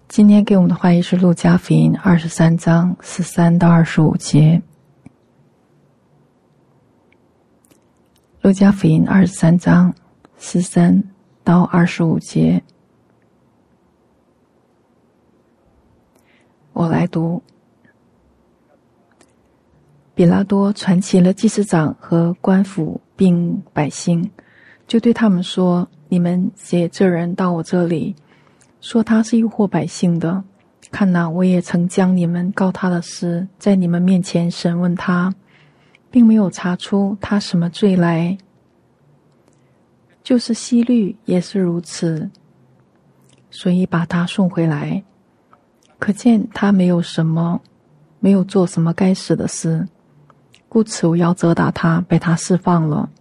今天给我们的话语是路加福音23章13到25节。路加福音23章13到25节，我来读。比拉多传齐了祭司长和官府并百姓，就对他们说：你们写这人到我这里，说他是诱惑百姓的。看哪，我也曾将你们告他的事在你们面前审问他，并没有查出他什么罪来。就是希律也是如此，所以把他送回来。可见他没有做什么该死的事，故此我要责打他，被他释放了。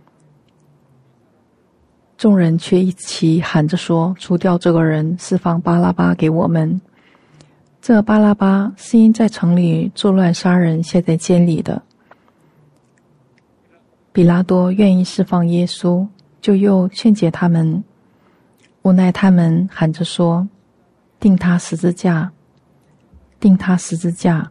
众人却一起喊着说：除掉这个人，释放巴拉巴给我们。这巴拉巴是因在城里作乱杀人，下在监里的。比拉多愿意释放耶稣，就又劝解他们，无奈他们喊着说：钉他十字架，钉他十字架。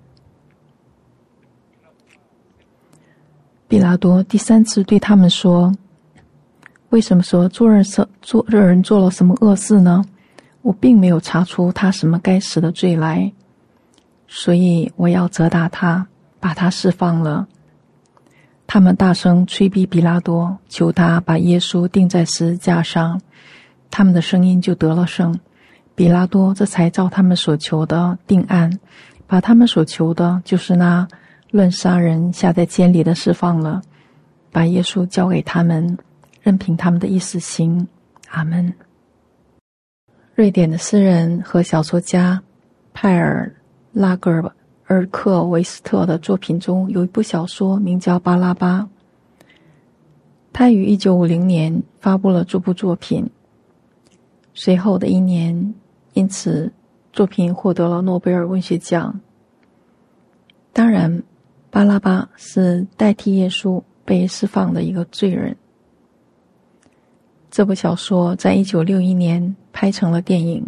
比拉多第三次对他们说：为什么说这人做了什么恶事呢？我并没有查出他什么该死的罪来，所以我要责打他，把他释放了。他们大声催逼比拉多，求他把耶稣钉在十字架上。他们的声音就得了胜。比拉多这才照他们所求的定案，把他们所求的，就是那乱杀人下在监里的释放了，把耶稣交给他们，任凭他们的意思行。阿们。瑞典的诗人和小说家派尔拉格尔克维斯特的作品中有一部小说名叫《巴拉巴》，他于1950年发布了这部作品，随后的一年因此作品获得了诺贝尔文学奖。当然，巴拉巴是代替耶稣被释放的一个罪人。这部小说在1961年拍成了电影。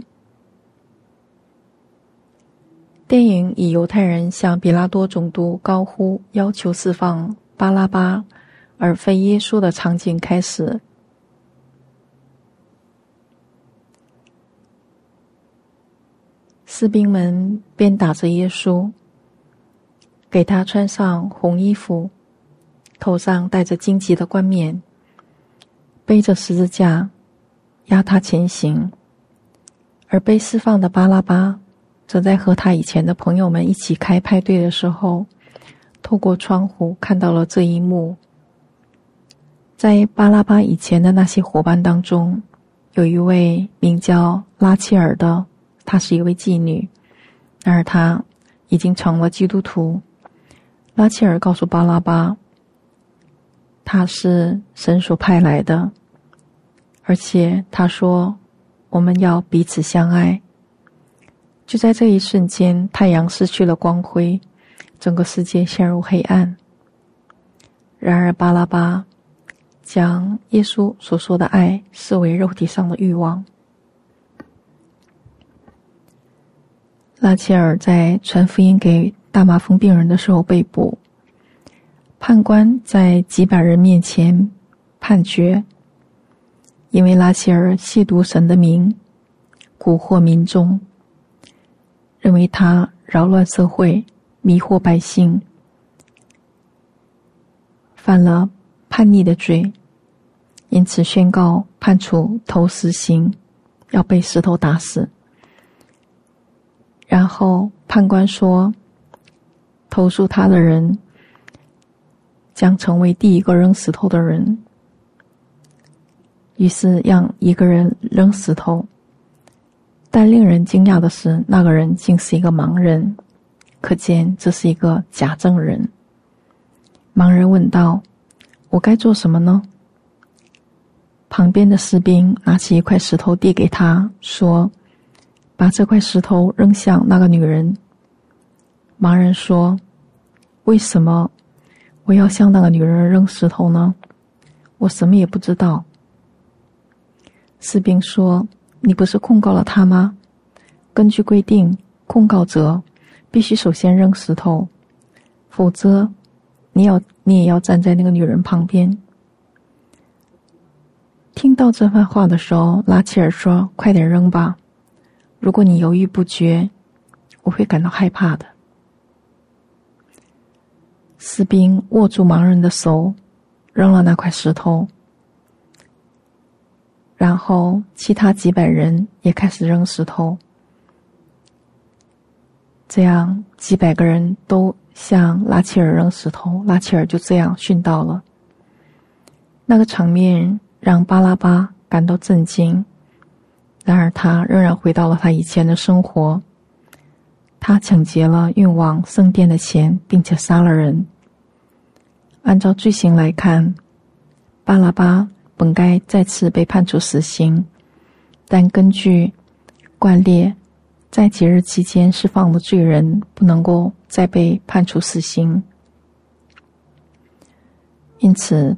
电影以犹太人向比拉多总督高呼要求释放巴拉巴而非耶稣的场景开始。士兵们鞭打着耶稣，给他穿上红衣服，头上戴着荆棘的冠冕，背着十字架押他前行。而被释放的巴拉巴则在和他以前的朋友们一起开派对的时候，透过窗户看到了这一幕。在巴拉巴以前的那些伙伴当中，有一位名叫拉切尔的，她是一位妓女，然而她已经成了基督徒。拉切尔告诉巴拉巴，他是神所派来的，而且他说我们要彼此相爱。就在这一瞬间，太阳失去了光辉，整个世界陷入黑暗。然而巴拉巴将耶稣所说的爱视为肉体上的欲望。拉切尔在传福音给大麻风病人的时候被捕，判官在几百人面前判决，因为拉切尔亵渎神的名，蛊惑民众，认为他扰乱社会，迷惑百姓，犯了叛逆的罪，因此宣告判处头死刑，要被石头打死。然后判官说，投诉他的人将成为第一个扔石头的人。于是让一个人扔石头，但令人惊讶的是，那个人竟是一个盲人，可见这是一个假证人。盲人问道：我该做什么呢？旁边的士兵拿起一块石头递给他，说：把这块石头扔向那个女人。盲人说：为什么我要向那个女人扔石头呢？我什么也不知道。士兵说：你不是控告了他吗？ 根据规定，控告者必须首先扔石头，否则你也要站在那个女人旁边。听到这番话的时候，拉切尔说：“快点扔吧，如果你犹豫不决，我会感到害怕的。”士兵握住盲人的手，扔了那块石头，然后其他几百人也开始扔石头，这样几百个人都向拉切尔扔石头，拉切尔就这样殉道了。那个场面让巴拉巴感到震惊，然而他仍然回到了他以前的生活。他抢劫了运往圣殿的钱，并且杀了人。按照罪行来看，巴拉巴本该再次被判处死刑，但根据惯例，在节日期间释放的罪人不能够再被判处死刑。因此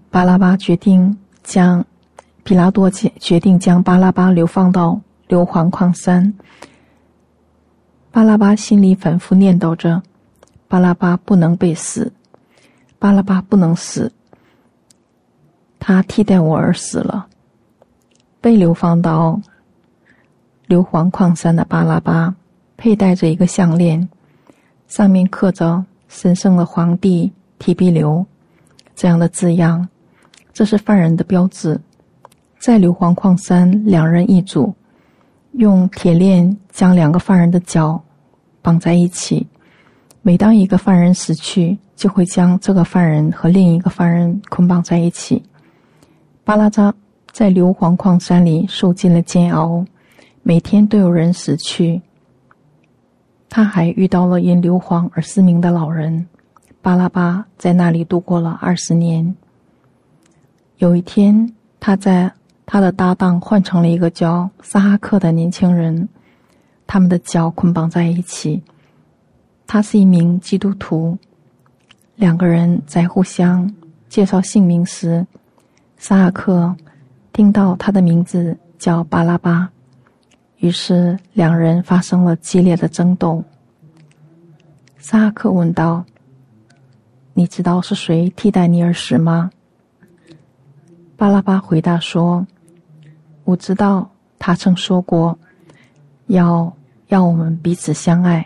比拉多决定将巴拉巴流放到硫磺矿山。巴拉巴心里反复念叨着：巴拉巴不能被死，巴拉巴不能死，他替代我而死了。被流放到硫磺矿山的巴拉巴佩戴着一个项链，上面刻着神圣的皇帝提庇留这样的字样，这是犯人的标志。在硫磺矿山，两人一组，用铁链将两个犯人的脚绑在一起，每当一个犯人死去，就会将这个犯人和另一个犯人捆绑在一起。巴拉扎在硫磺矿山里受尽了煎熬，每天都有人死去。他还遇到了因硫磺而失明的老人，巴拉巴在那里度过了20年。有一天，他的搭档换成了一个叫萨哈克的年轻人，他们的脚捆绑在一起。他是一名基督徒。两个人在互相介绍姓名时，萨哈克听到他的名字叫巴拉巴，于是两人发生了激烈的争斗。萨哈克问道：“你知道是谁替代你而死吗？”巴拉巴回答说：“我知道，他曾说过，要我们彼此相爱。”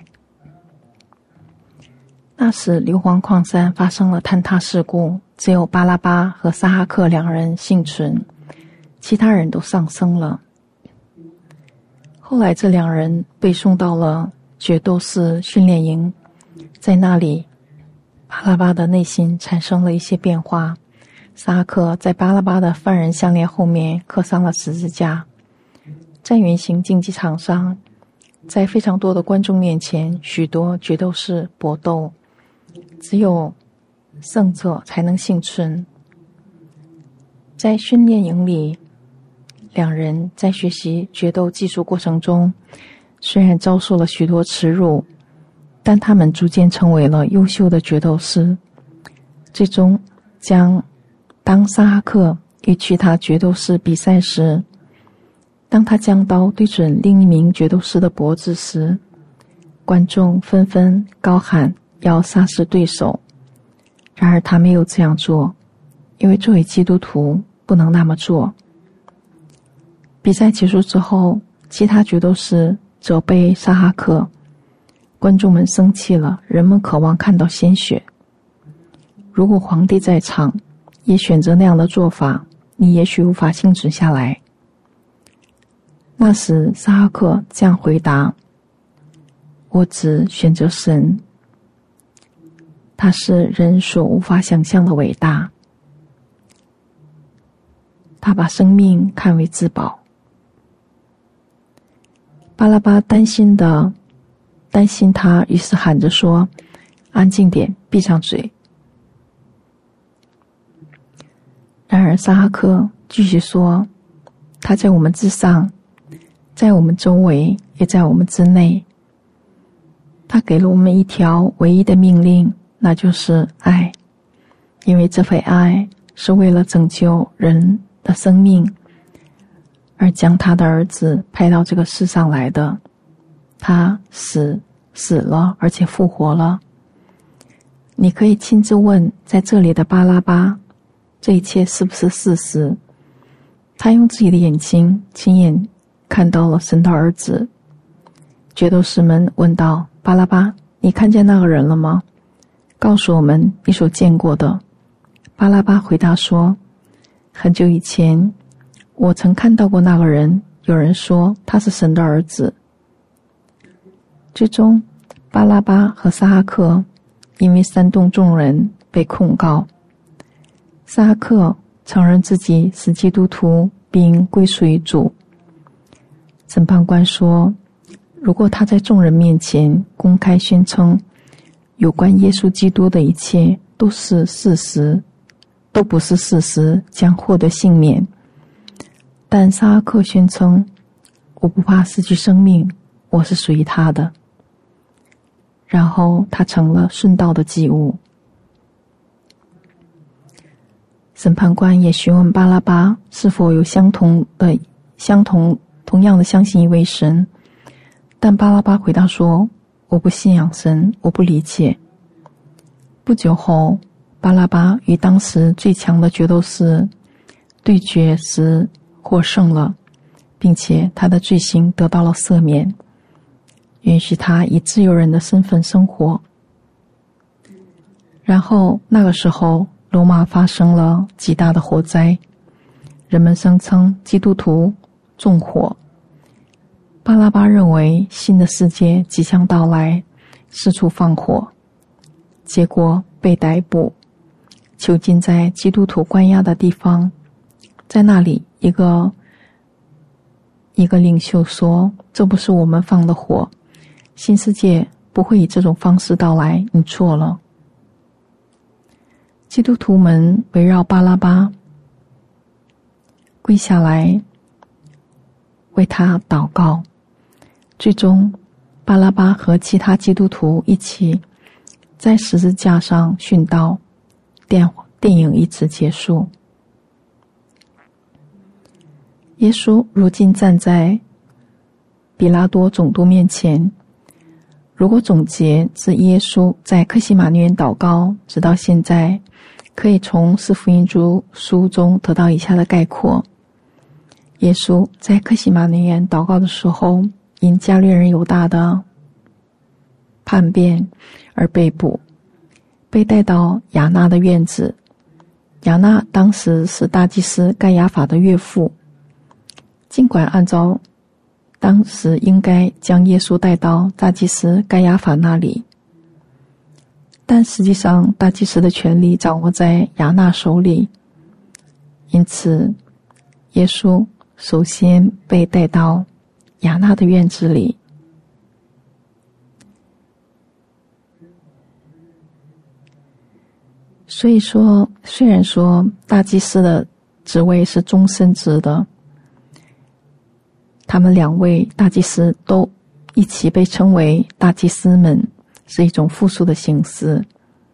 那时硫磺矿山发生了坍塌事故，只有巴拉巴和萨哈克两人幸存，其他人都丧生了。后来这两人被送到了决斗士训练营，在那里巴拉巴的内心产生了一些变化。萨哈克在巴拉巴的犯人项链后面刻上了十字架。在圆形竞技场上，在非常多的观众面前，许多决斗士搏斗，只有胜者才能幸存。在训练营里，两人在学习决斗技术过程中，虽然遭受了许多耻辱，但他们逐渐成为了优秀的决斗师。最终当萨哈克与其他决斗士比赛时，当他将刀对准另一名决斗士的脖子时，观众纷纷高喊要杀死对手。然而他没有这样做，因为作为基督徒不能那么做。比赛结束之后，其他决斗士责备萨哈克，观众们生气了，人们渴望看到鲜血。如果皇帝在场也选择那样的做法，你也许无法幸存下来。那时萨哈克这样回答：我只选择神，他是人所无法想象的伟大，他把生命看为至宝。巴拉巴担心他，于是喊着说：安静点，闭上嘴。然而萨哈克继续说：他在我们之上，在我们周围，也在我们之内。他给了我们一条唯一的命令，那就是爱，因为这份爱是为了拯救人的生命而将他的儿子派到这个世上来的。 他死了，而且复活了。你可以亲自问在这里的巴拉巴，这一切是不是事实？他用自己的眼睛亲眼看到了神的儿子。决斗士们问道：巴拉巴，你看见那个人了吗？告诉我们你所见过的。巴拉巴回答说：很久以前，我曾看到过那个人，有人说他是神的儿子。最终，巴拉巴和撒哈克因为煽动众人被控告。撒哈克承认自己是基督徒并归属于主。审判官说，如果他在众人面前公开宣称有关耶稣基督的一切都不是事实，将获得幸免。但撒哈克宣称，我不怕失去生命，我是属于他的。然后他成了顺道的祭物。审判官也询问巴拉巴是否有同样的相信一位神，但巴拉巴回答说，我不信仰神，我不理解。不久后，巴拉巴与当时最强的决斗士对决时获胜了，并且他的罪行得到了赦免，允许他以自由人的身份生活。然后那个时候，罗马发生了极大的火灾，人们声称基督徒纵火。巴拉巴认为新的世界即将到来，四处放火，结果被逮捕，囚禁在基督徒关押的地方。在那里，一个领袖说，这不是我们放的火，新世界不会以这种方式到来，你错了。基督徒们围绕巴拉巴跪下来为他祷告。最终，巴拉巴和其他基督徒一起在十字架上殉道，电影以此结束。耶稣如今站在比拉多总督面前。如果总结自耶稣在客西马尼园祷告直到现在，可以从四福音书中得到以下的概括。耶稣在客西马尼园祷告的时候，因加略人犹大的叛变而被捕，被带到亚那的院子。亚那当时是大祭司盖亚法的岳父。尽管按照当时应该将耶稣带到大祭司盖亚法那里，但实际上大祭司的权力掌握在亚那手里，因此耶稣首先被带到亚那的院子里。所以说，虽然说大祭司的职位是终身制的，他们两位大祭司都一起被称为大祭司们，是一种复数的形式。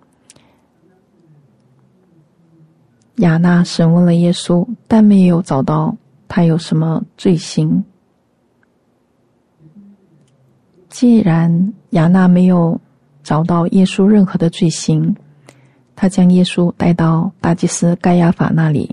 亚那审问了耶稣，但没有找到他有什么罪行。既然亚那没有找到耶稣任何的罪行，他将耶稣带到大祭司盖亚法那里。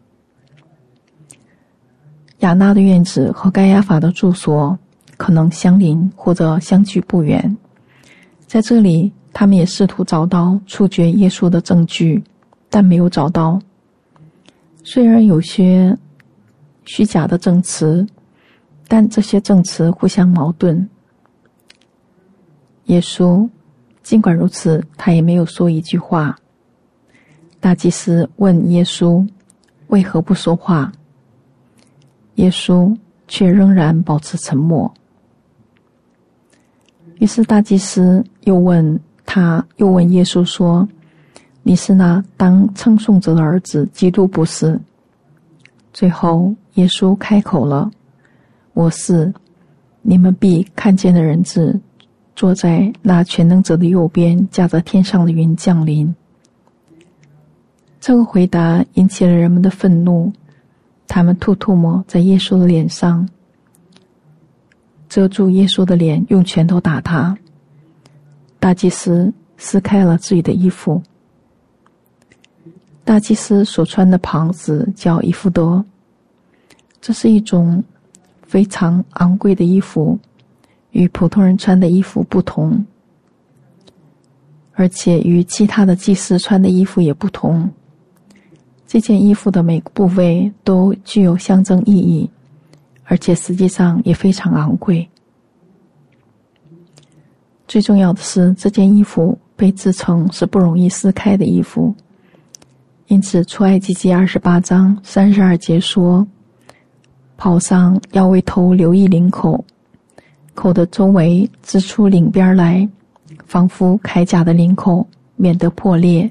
亚那的院子和盖亚法的住所可能相邻或者相距不远，在这里他们也试图找到处决耶稣的证据，但没有找到。虽然有些虚假的证词，但这些证词互相矛盾。耶稣尽管如此，他也没有说一句话。大祭司问耶稣为何不说话，耶稣却仍然保持沉默。于是大祭司又问耶稣说，你是那当称颂者的儿子，基督不是？最后耶稣开口了，我是，你们必看见的人子坐在那全能者的右边，驾着天上的云降临。这个回答引起了人们的愤怒，他们吐沫在耶稣的脸上。 遮住耶稣的脸，用拳头打他。大祭司撕开了自己的衣服。大祭司所穿的袍子叫以弗得，这是一种非常昂贵的衣服，与普通人穿的衣服不同，而且与其他的祭司穿的衣服也不同。这件衣服的每个部位都具有象征意义，而且实际上也非常昂贵。最重要的是，这件衣服被制成是不容易撕开的衣服，因此出埃及记28章32节说，袍上要为头留一领口，口的周围织出领边来，仿佛铠甲的领口，免得破裂。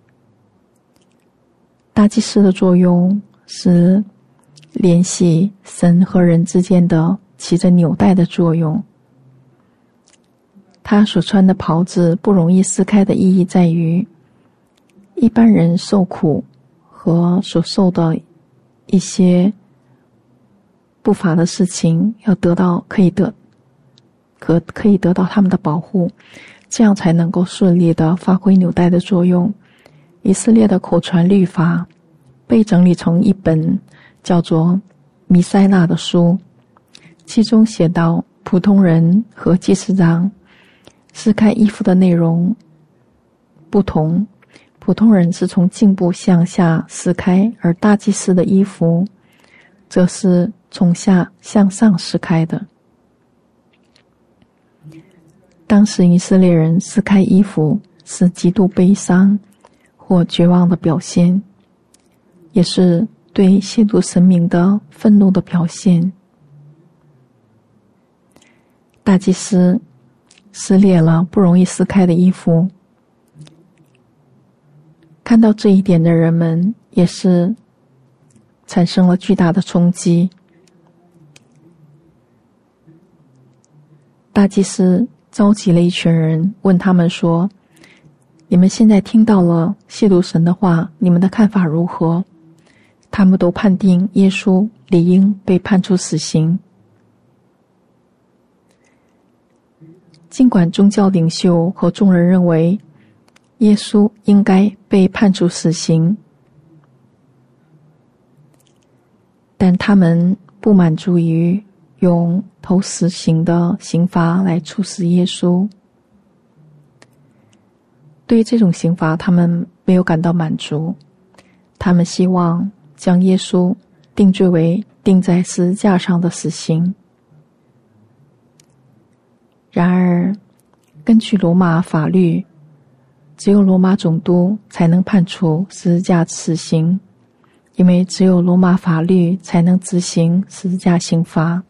大祭司的作用是联系神和人之间的起着纽带的作用。他所穿的袍子不容易撕开的意义在于，一般人受苦和所受的一些不法的事情要得到可以得到他们的保护，这样才能够顺利地发挥纽带的作用。以色列的口传律法被整理成一本叫做弥赛纳的书，其中写到普通人和祭司长撕开衣服的内容不同，普通人是从颈部向下撕开，而大祭司的衣服则是从下向上撕开的。当时以色列人撕开衣服是极度悲伤或绝望的表现，也是对亵渎神明的愤怒的表现。大祭司撕裂了不容易撕开的衣服，看到这一点的人们也是产生了巨大的冲击。大祭司召集了一群人，问他们说，你们现在听到了亵渎神的话，你们的看法如何？他们都判定耶稣理应被判处死刑。尽管宗教领袖和众人认为耶稣应该被判处死刑，但他们不满足于用头死刑的刑罚来处死耶稣。对于这种刑罚，他们没有感到满足，他们希望将耶稣定罪为钉在十字架上的死刑。然而，根据罗马法律，只有罗马总督才能判处十字架死刑，因为只有罗马法律才能执行十字架刑罚。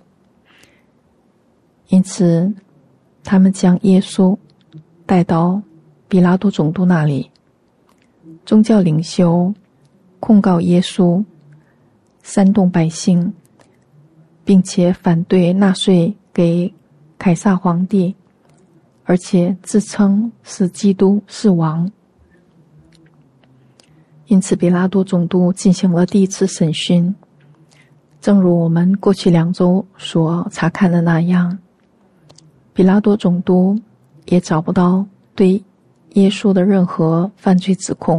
因此，他们将耶稣带到比拉多总督那里。宗教领袖控告耶稣煽动百姓，并且反对纳税给凯撒皇帝，而且自称是基督是王。因此比拉多总督进行了第一次审讯，正如我们过去2周所查看的那样，比拉多总督也找不到对耶稣的任何犯罪指控。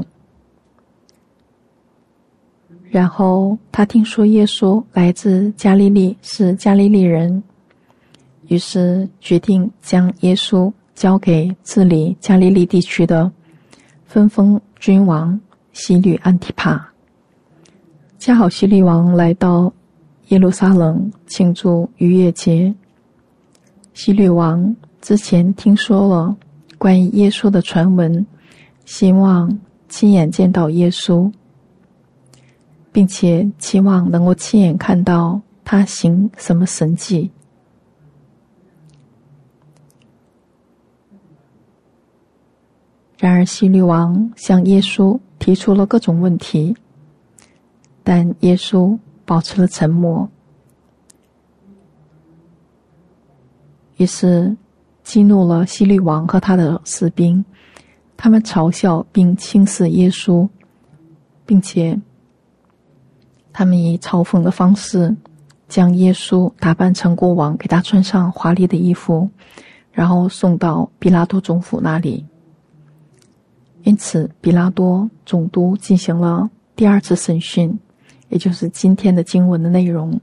然后他听说耶稣来自加利利，是加利利人，于是决定将耶稣交给治理加利利地区的分封君王希律安提帕。恰好希律王来到耶路撒冷庆祝逾越节，希律王之前听说了关于耶稣的传闻，希望亲眼见到耶稣，并且期望能够亲眼看到他行什么神迹。然而希律王向耶稣提出了各种问题，但耶稣保持了沉默。于是激怒了希律王和他的士兵，他们嘲笑并轻视耶稣，并且他们以嘲讽的方式将耶稣打扮成国王，给他穿上华丽的衣服，然后送到比拉多总府那里。因此比拉多总督进行了第二次审讯，也就是今天的经文的内容。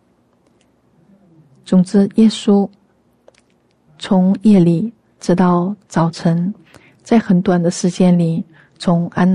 总之，耶稣从夜里直到早晨，在很短的时间里，从安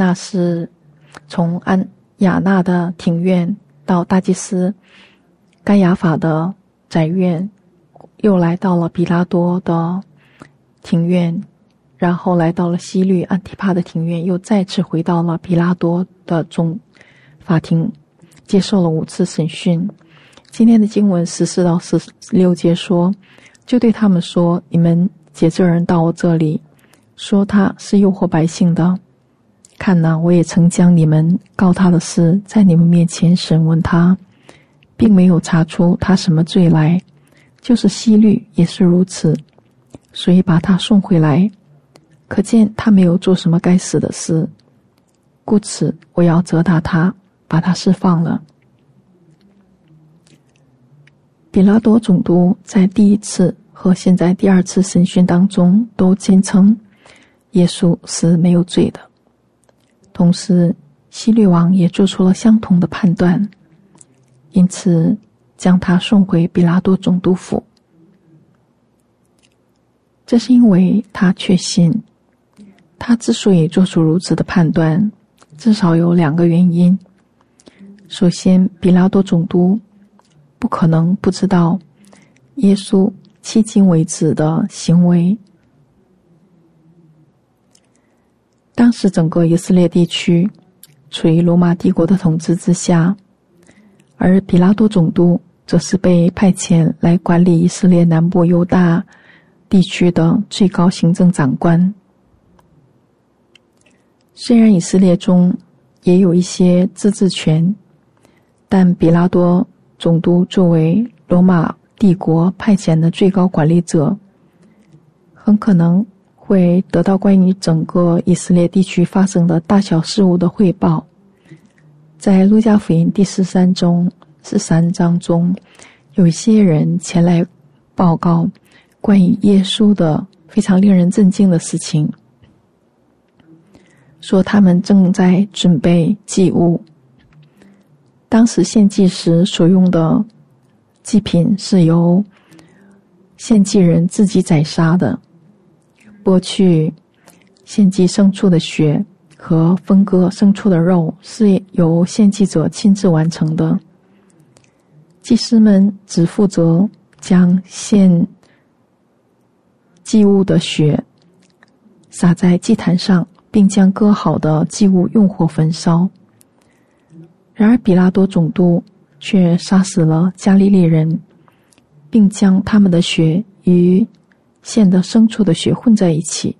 雅纳的庭院到大祭司该亚法的宅院，又来到了比拉多的庭院，然后来到了希律安提帕的庭院，又再次回到了比拉多的总法庭，接受了5次审讯。今天的经文14到16节说，就对他们说，你们解这人到我这里，说他是诱惑百姓的。看哪，我也曾将你们告他的事在你们面前审问他，并没有查出他什么罪来，就是希律也是如此，所以把他送回来，可见他没有做什么该死的事，故此我要责打他，把他释放了。比拉多总督在第1次和现在第2次审讯当中都坚称耶稣是没有罪的，同时希律王也做出了相同的判断，因此将他送回比拉多总督府。这是因为他确信，他之所以做出如此的判断，至少有2个原因。首先，比拉多总督不可能不知道耶稣迄今为止的行为。当时整个以色列地区处于罗马帝国的统治之下，而比拉多总督则是被派遣来管理以色列南部犹大地区的最高行政长官。虽然以色列中也有一些自治权，但比拉多总督作为罗马帝国派遣的最高管理者，很可能会得到关于整个以色列地区发生的大小事务的汇报。在路加福音第13章中，有一些人前来报告关于耶稣的非常令人震惊的事情，说他们正在准备祭物。当时献祭时所用的祭品是由献祭人自己宰杀的，剥去献祭牲畜的血和分割牲畜的肉是由献祭者亲自完成的。祭司们只负责将献祭物的血洒在祭坛上，并将割好的祭物用火焚烧。然而比拉多总督却杀死了加利利人，并将他们的血与献的牲畜的血混在一起。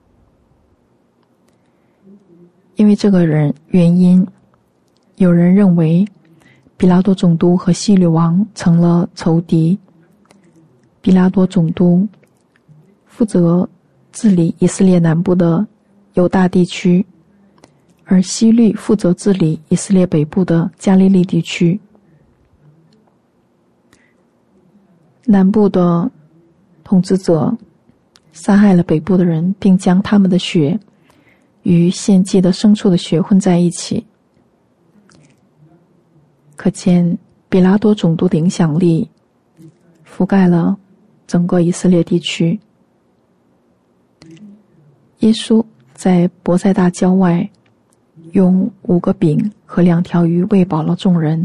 因为这个原因，有人认为比拉多总督和希律王成了仇敌。比拉多总督负责治理以色列南部的犹大地区，而希律负责治理以色列北部的加利利地区。南部的统治者杀害了北部的人，并将他们的血与献祭的牲畜的血混在一起。可见比拉多总督的影响力覆盖了整个以色列地区。耶稣在伯赛大郊外用5个饼和2条鱼喂饱了众人。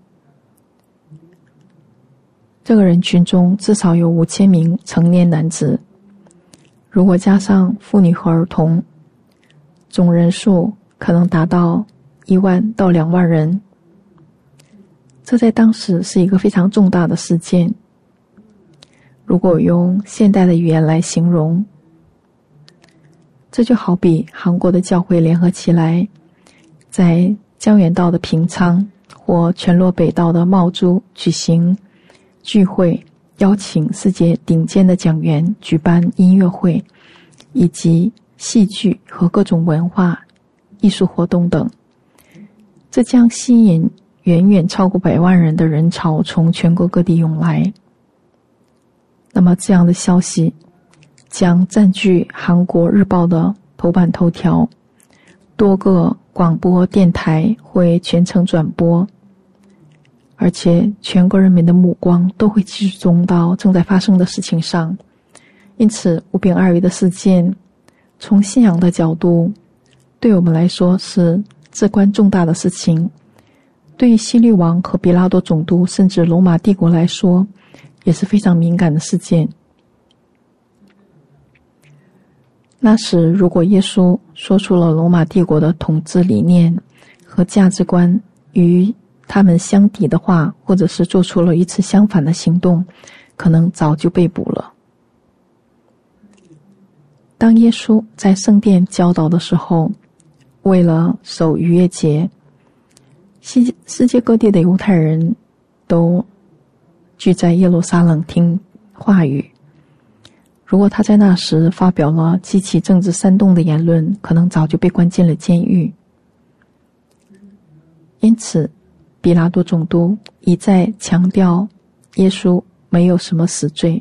这个人群中至少有5000名成年男子，如果加上妇女和儿童，总人数可能达到1万到2万人。这在当时是一个非常重大的事件。如果用现代的语言来形容，这就好比韩国的教会联合起来，在江原道的平昌或全罗北道的茂珠举行聚会，邀请世界顶尖的讲员，举办音乐会以及戏剧和各种文化艺术活动等。这将吸引远远超过100万人的人潮从全国各地涌来。那么这样的消息将占据韩国日报的头版头条，多个广播电台会全程转播，而且全国人民的目光都会集中到正在发生的事情上。因此五饼二鱼的事件从信仰的角度对我们来说是至关重大的事情，对于希律王和比拉多总督甚至罗马帝国来说也是非常敏感的事件。那时如果耶稣说出了罗马帝国的统治理念和价值观与他们相抵的话，或者是做出了一次相反的行动，可能早就被捕了。当耶稣在圣殿教导的时候，为了守逾越节，世界各地的犹太人都聚在耶路撒冷听话语。如果他在那时发表了激起政治煽动的言论，可能早就被关进了监狱。因此比拉多总督一再强调耶稣没有什么死罪，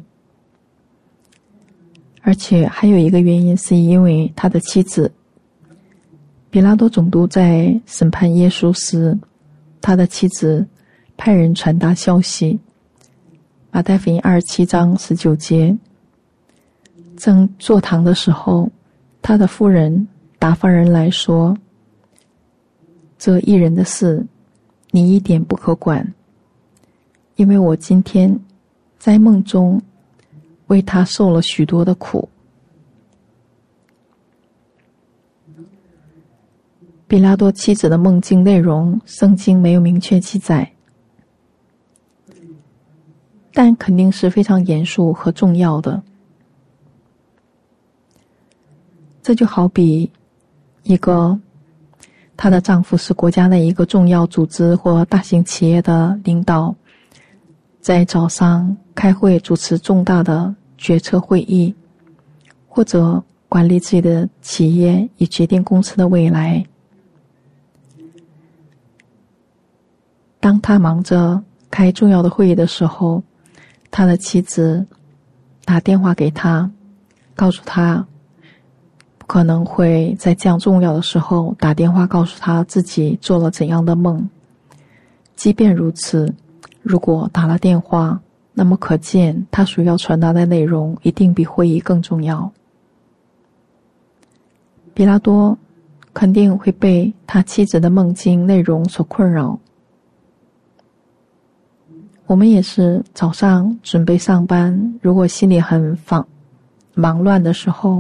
而且还有一个原因是因为他的妻子。比拉多总督在审判耶稣时，他的妻子派人传达消息。马太福音27章19节，正坐堂的时候，他的夫人打发人来说，这一人的事你一点不可管，因为我今天在梦中为他受了许多的苦。比拉多妻子的梦境内容圣经没有明确记载，但肯定是非常严肃和重要的。这就好比她的丈夫是国家内一个重要组织或大型企业的领导，在早上开会主持重大的决策会议，或者管理自己的企业以决定公司的未来。当他忙着开重要的会议的时候，他的妻子打电话给他，告诉他不可能会在这样重要的时候打电话告诉他自己做了怎样的梦。即便如此，如果打了电话，那么可见他所要传达的内容一定比会议更重要。比拉多肯定会被他妻子的梦境内容所困扰。我们也是早上准备上班，如果心里很忙乱的时候，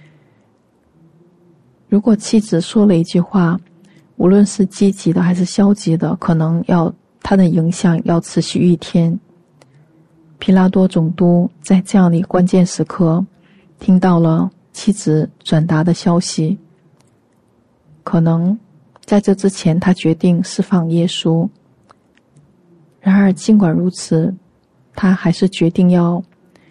如果妻子说了一句话，无论是积极的还是消极的，可能它的影响要持续一天。皮拉多总督在这样的一个关键时刻听到了妻子转达的消息，可能在这之前他决定释放耶稣，然而尽管如此，他还是决定要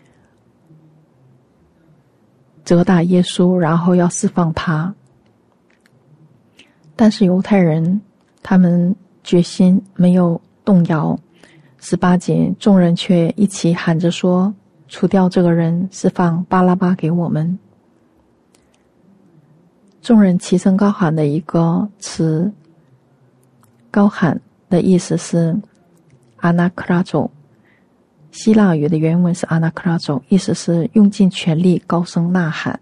责打耶稣，然后要释放他。但是犹太人他们决心没有动摇。18节，众人却一起喊着说，除掉这个人，释放巴拉巴给我们。众人齐声高喊的一个词，高喊的意思是阿纳克拉走，希腊语的原文是阿纳克拉走，意思是用尽全力高声呐喊。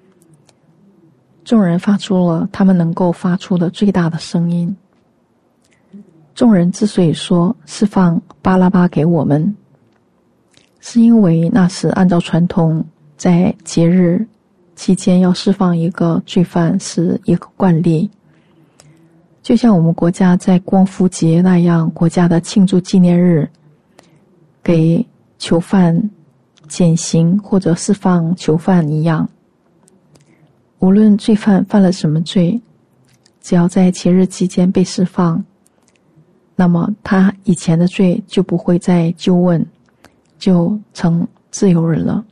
众人发出了他们能够发出的最大的声音。众人之所以说释放巴拉巴给我们，是因为那时按照传统，在节日期间要释放一个罪犯是一个惯例，就像我们国家在光复节那样国家的庆祝纪念日，给囚犯减刑或者释放囚犯一样。无论罪犯犯了什么罪，只要在节日期间被释放，那么他以前的罪就不会再究问，就成自由人了。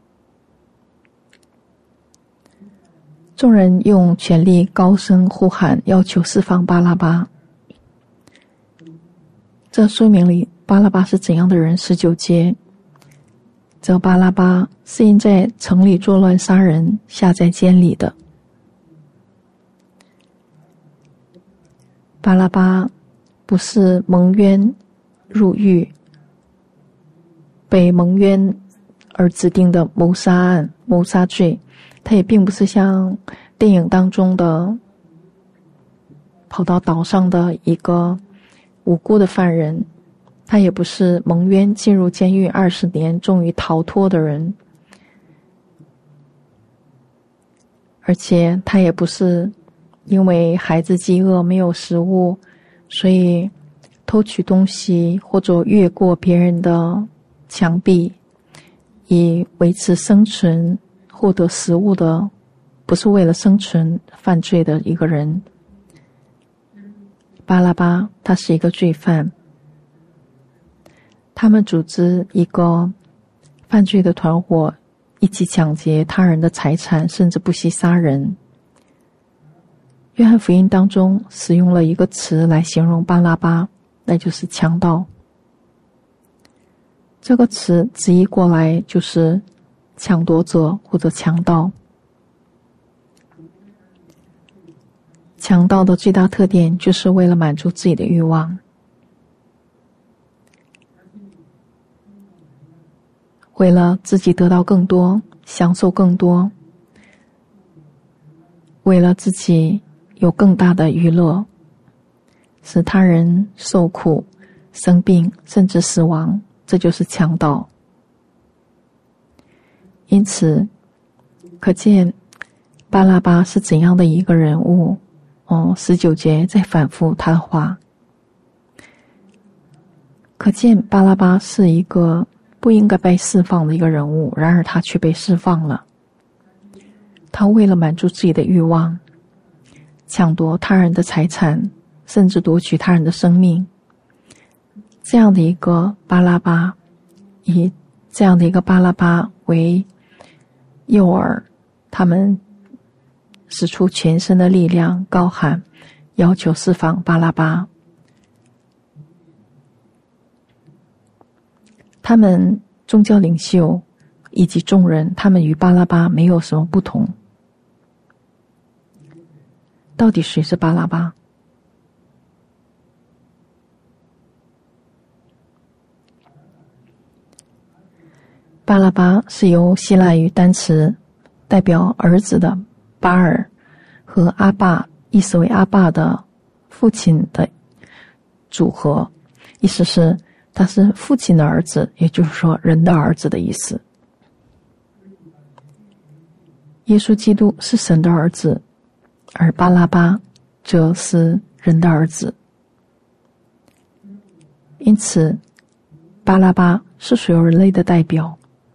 众人用全力高声呼喊，要求释放巴拉巴。 这说明了巴拉巴是怎样的人。19节，这巴拉巴是因在城里作乱杀人，下在监里的。巴拉巴不是蒙冤入狱，被蒙冤而指定的谋杀案、谋杀罪，他也并不是像电影当中的跑到岛上的一个无辜的犯人，他也不是蒙冤进入监狱20年终于逃脱的人，而且他也不是因为孩子饥饿没有食物，所以偷取东西或者越过别人的墙壁以维持生存获得食物的，不是为了生存犯罪的一个人。巴拉巴他是一个罪犯，他们组织一个犯罪的团伙，一起抢劫他人的财产，甚至不惜杀人。约翰福音当中使用了一个词来形容巴拉巴，那就是强盗。这个词直译过来就是抢夺者或者强盗。强盗的最大特点就是为了满足自己的欲望，为了自己得到更多，享受更多，为了自己有更大的娱乐，使他人受苦、生病甚至死亡，这就是强盗。因此可见巴拉巴是怎样的一个人物。19节再反复他的话，可见巴拉巴是一个不应该被释放的一个人物，然而他却被释放了。他为了满足自己的欲望，抢夺他人的财产，甚至夺取他人的生命。这样的一个巴拉巴，以这样的一个巴拉巴为诱饵，他们使出全身的力量，高喊要求释放巴拉巴。他们宗教领袖以及众人，他们与巴拉巴没有什么不同。到底谁是巴拉巴？巴拉巴是由希腊语单词代表儿子的巴尔和阿爸，意思为阿爸的父亲的组合，意思是他是父亲的儿子，也就是说人的儿子的意思。耶稣基督是神的儿子，而巴拉巴则是人的儿子。因此巴拉巴是所有人类的代表，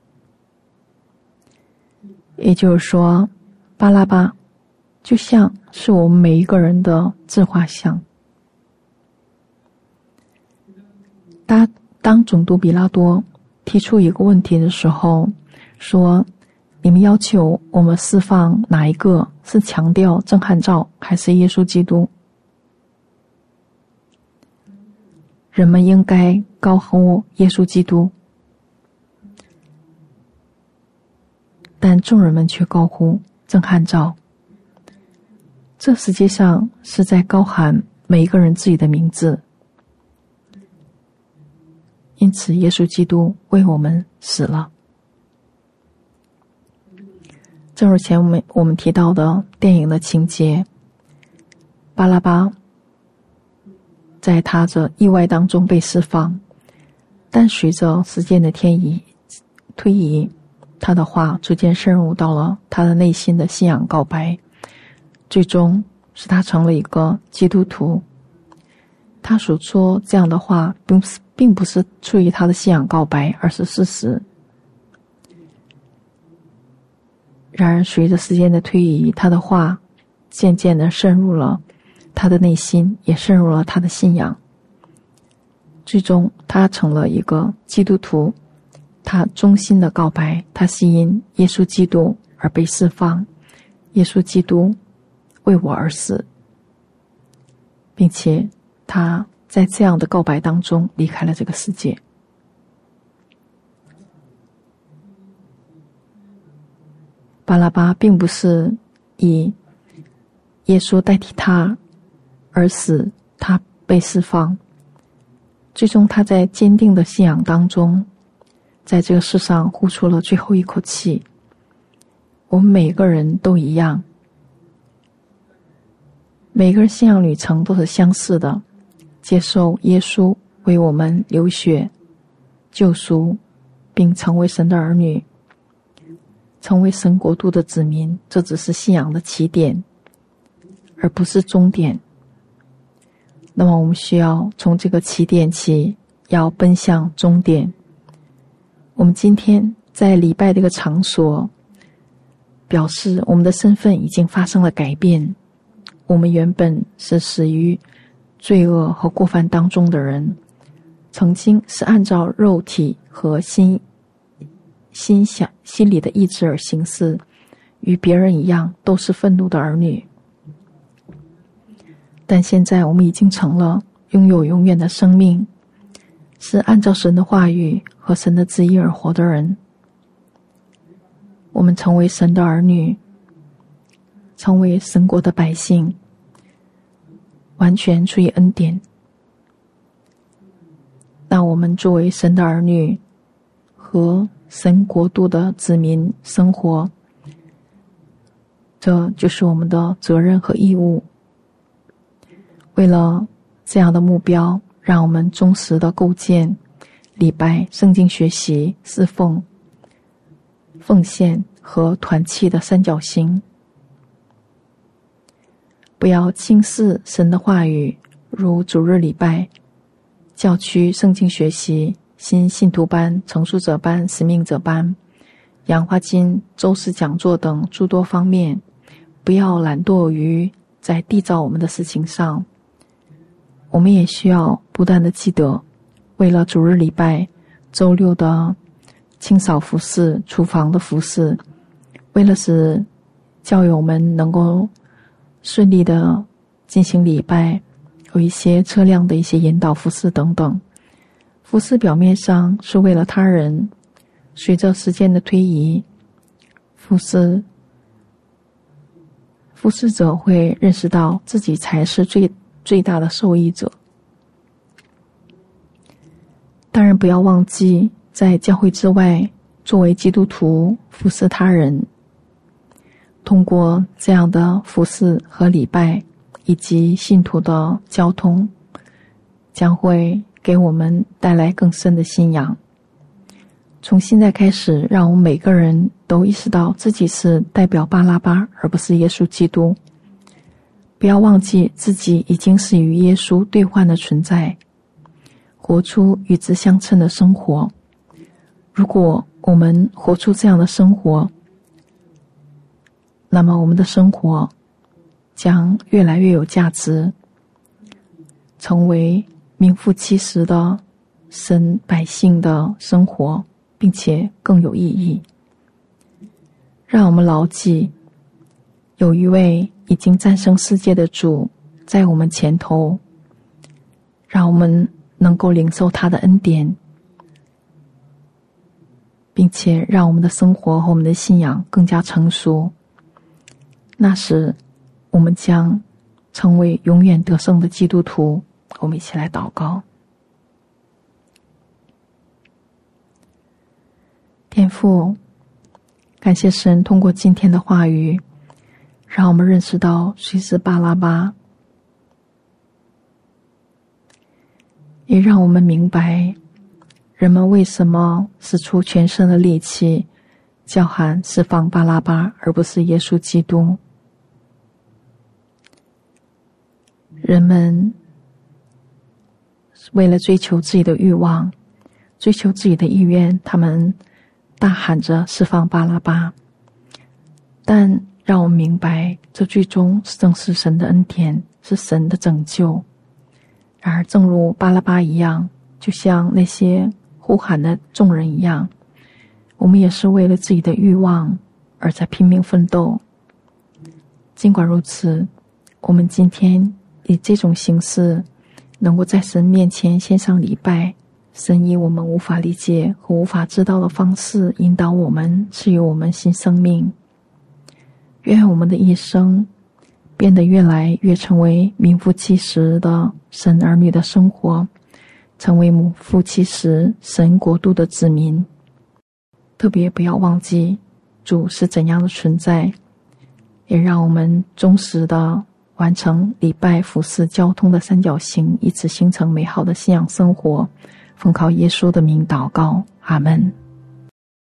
也就是说巴拉巴就像是我们每一个人的自画像。当总督比拉多提出一个问题的时候，说你们要求我们释放哪一个，是强调震撼照还是耶稣基督？人们应该高呼耶稣基督，但众人们却高呼震撼照。这实际上是在高喊每一个人自己的名字。因此耶稣基督为我们死了。正如前我们提到的电影的情节，巴拉巴在他的意外当中被释放，但随着时间的推移，他的话逐渐深入到了他的内心的信仰告白，最终使他成了一个基督徒。他所说这样的话并不是出于他的信仰告白，而是事实。然而随着时间的推移，他的话渐渐地深入了他的内心，也深入了他的信仰。最终他成了一个基督徒，他衷心的告白，他是因耶稣基督而被释放，耶稣基督为我而死，并且他在这样的告白当中离开了这个世界。巴拉巴并不是以耶稣代替他而使他被释放，最终他在坚定的信仰当中，在这个世上呼出了最后一口气。我们每个人都一样，每个人信仰旅程都是相似的，接受耶稣为我们流血救赎，并成为神的儿女，成为神国度的子民，这只是信仰的起点，而不是终点。那么我们需要从这个起点起，要奔向终点。我们今天在礼拜这个场所，表示我们的身份已经发生了改变。我们原本是死于罪恶和过犯当中的人，曾经是按照肉体和心里的意志而行事，与别人一样都是愤怒的儿女。但现在我们已经成了拥有永远的生命，是按照神的话语和神的旨意而活的人。我们成为神的儿女，成为神国的百姓，完全出于恩典。那我们作为神的儿女和神国度的子民生活，这就是我们的责任和义务。为了这样的目标，让我们忠实的构建礼拜、圣经学习、侍奉、奉献和团契的三角形。不要轻视神的话语，如主日礼拜、教区圣经学习、新信徒班、成熟者班、使命者班、氧化金、周四讲座等诸多方面。不要懒惰于在缔造我们的事情上。我们也需要不断的记得，为了主日礼拜、周六的清扫服事、厨房的服事，为了使教友们能够顺利的进行礼拜，有一些车辆的一些引导服事等等。服事表面上是为了他人，随着时间的推移，服事者会认识到自己才是最大的受益者。当然不要忘记在教会之外，作为基督徒服侍他人，通过这样的服侍和礼拜以及信徒的交通，将会给我们带来更深的信仰。从现在开始，让我们每个人都意识到自己是代表巴拉巴，而不是耶稣基督。不要忘记自己已经是与耶稣兑换的存在，活出与之相称的生活。如果我们活出这样的生活，那么我们的生活将越来越有价值，成为名副其实的神百姓的生活，并且更有意义。让我们牢记，有一位已经战胜世界的主在我们前头，让我们能够领受他的恩典，并且让我们的生活和我们的信仰更加成熟。那时我们将成为永远得胜的基督徒。我们一起来祷告。天父，感谢神通过今天的话语，让我们认识到谁是巴拉巴，也让我们明白人们为什么使出全身的力气叫喊释放巴拉巴，而不是耶稣基督。人们为了追求自己的欲望，追求自己的意愿，他们大喊着释放巴拉巴。但让我们明白，这最终正是神的恩典，是神的拯救。然而正如巴拉巴一样，就像那些呼喊的众人一样，我们也是为了自己的欲望而在拼命奋斗。尽管如此，我们今天以这种形式能够在神面前献上礼拜，神以我们无法理解和无法知道的方式引导我们，赐予我们新生命。愿我们的一生变得越来越成为名副其实的神儿女的生活，成为名副其实神国度的子民。特别不要忘记主是怎样的存在，也让我们忠实的完成礼拜、服事、交通的三角形，以此形成美好的信仰生活。奉靠耶稣的名祷告，阿们。